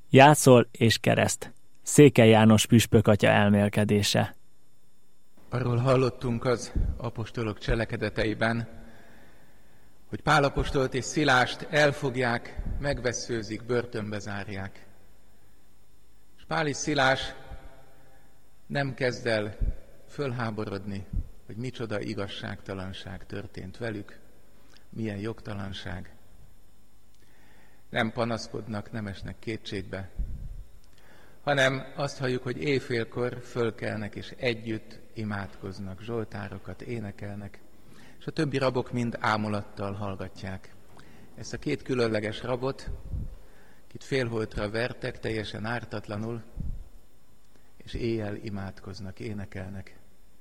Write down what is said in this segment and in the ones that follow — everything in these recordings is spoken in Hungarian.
Jászol és kereszt. Székely János püspök atya elmélkedése. Arról hallottunk az apostolok cselekedeteiben, hogy Pál apostolt és Szilást elfogják, megvesszőzik, börtönbe zárják. És Pál és Szilás nem kezd el fölháborodni, hogy micsoda igazságtalanság történt velük, milyen jogtalanság. Nem panaszkodnak, nem esnek kétségbe, hanem azt halljuk, hogy éjfélkor fölkelnek és együtt imádkoznak, zsoltárokat énekelnek, és a többi rabok mind ámulattal hallgatják. Ezt a két különleges rabot, akit félholtra vertek, teljesen ártatlanul, és éjjel imádkoznak, énekelnek.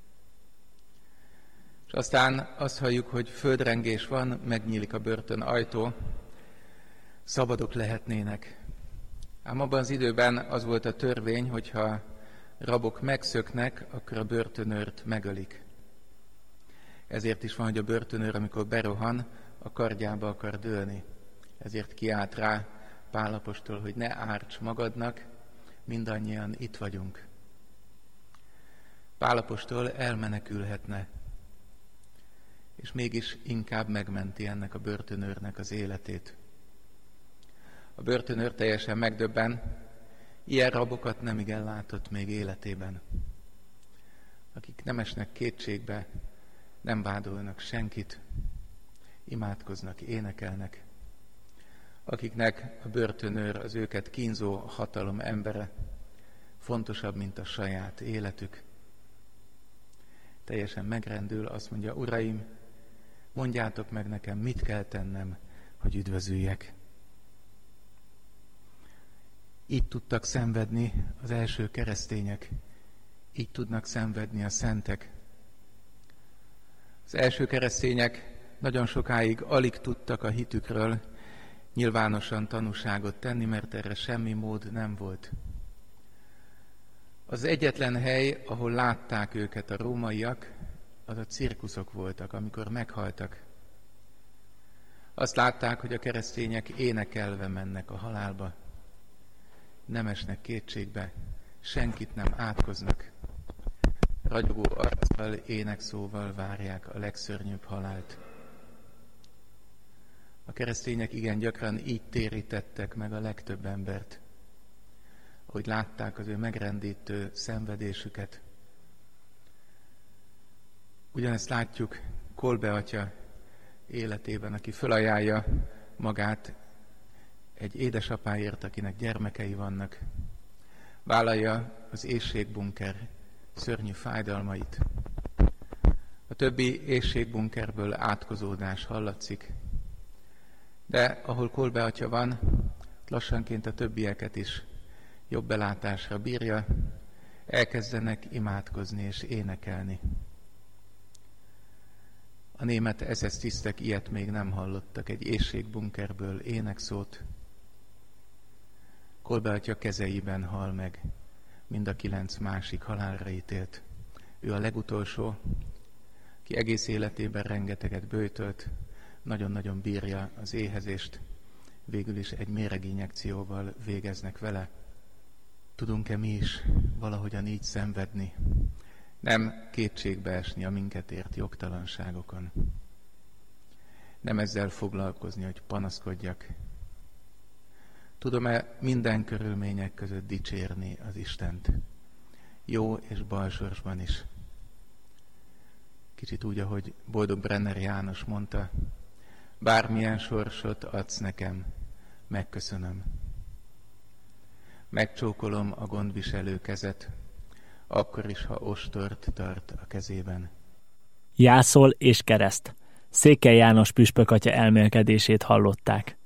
És aztán azt halljuk, hogy földrengés van, megnyílik a börtön ajtó, szabadok lehetnének. Ám abban az időben az volt a törvény, hogyha rabok megszöknek, akkor a börtönőrt megölik. Ezért is van, hogy a börtönőr, amikor berohan, a kardjába akar dőlni. Ezért kiált rá Pál apostol, hogy ne árts magadnak, mindannyian itt vagyunk. Pál apostol elmenekülhetne, és mégis inkább megmenti ennek a börtönőrnek az életét. A börtönőr teljesen megdöbben, ilyen rabokat nemigen látott még életében, akik nem esnek kétségbe, nem vádolnak senkit, imádkoznak, énekelnek, akiknek a börtönőr az őket kínzó hatalom embere, fontosabb, mint a saját életük. Teljesen megrendül, azt mondja, Uraim, mondjátok meg nekem, mit kell tennem, hogy üdvözüljek. Így tudtak szenvedni az első keresztények, így tudnak szenvedni a szentek. Az első keresztények nagyon sokáig alig tudtak a hitükről nyilvánosan tanúságot tenni, mert erre semmi mód nem volt. Az egyetlen hely, ahol látták őket a rómaiak, az a cirkuszok voltak, amikor meghaltak. Azt látták, hogy a keresztények énekelve mennek a halálba. Nem esnek kétségbe, senkit nem átkoznak. Ragyogó arccal, énekszóval várják a legszörnyűbb halált. A keresztények igen gyakran így térítettek meg a legtöbb embert, hogy látták az ő megrendítő szenvedésüket. Ugyanezt látjuk Kolbe atya életében, aki fölajánlja magát egy édesapáért, akinek gyermekei vannak. Vállalja az éhségbunker szörnyű fájdalmait. A többi éhségbunkerből átkozódás hallatszik. De ahol Kolbe atya van, lassanként a többieket is jobb belátásra bírja, elkezdenek imádkozni és énekelni. A német SS tisztek ilyet még nem hallottak, egy éhségbunkerből énekszót. Kolbe atya kezeiben hal meg mind a 9 másik halálra ítélt. Ő a legutolsó, ki egész életében rengeteget böjtölt, nagyon-nagyon bírja az éhezést, végül is egy méreginjekcióval végeznek vele. Tudunk-e mi is valahogyan így szenvedni? Nem kétségbe esni a minket ért jogtalanságokon. Nem ezzel foglalkozni, hogy panaszkodjak. Tudom-e minden körülmények között dicsérni az Istent? Jó és bal sorsban is. Kicsit úgy, ahogy Boldog Brenner János mondta, bármilyen sorsot adsz nekem, megköszönöm. Megcsókolom a gondviselő kezet, akkor is, ha ostort tart a kezében. Jászol és kereszt. Székely János püspök atya elmélkedését hallották.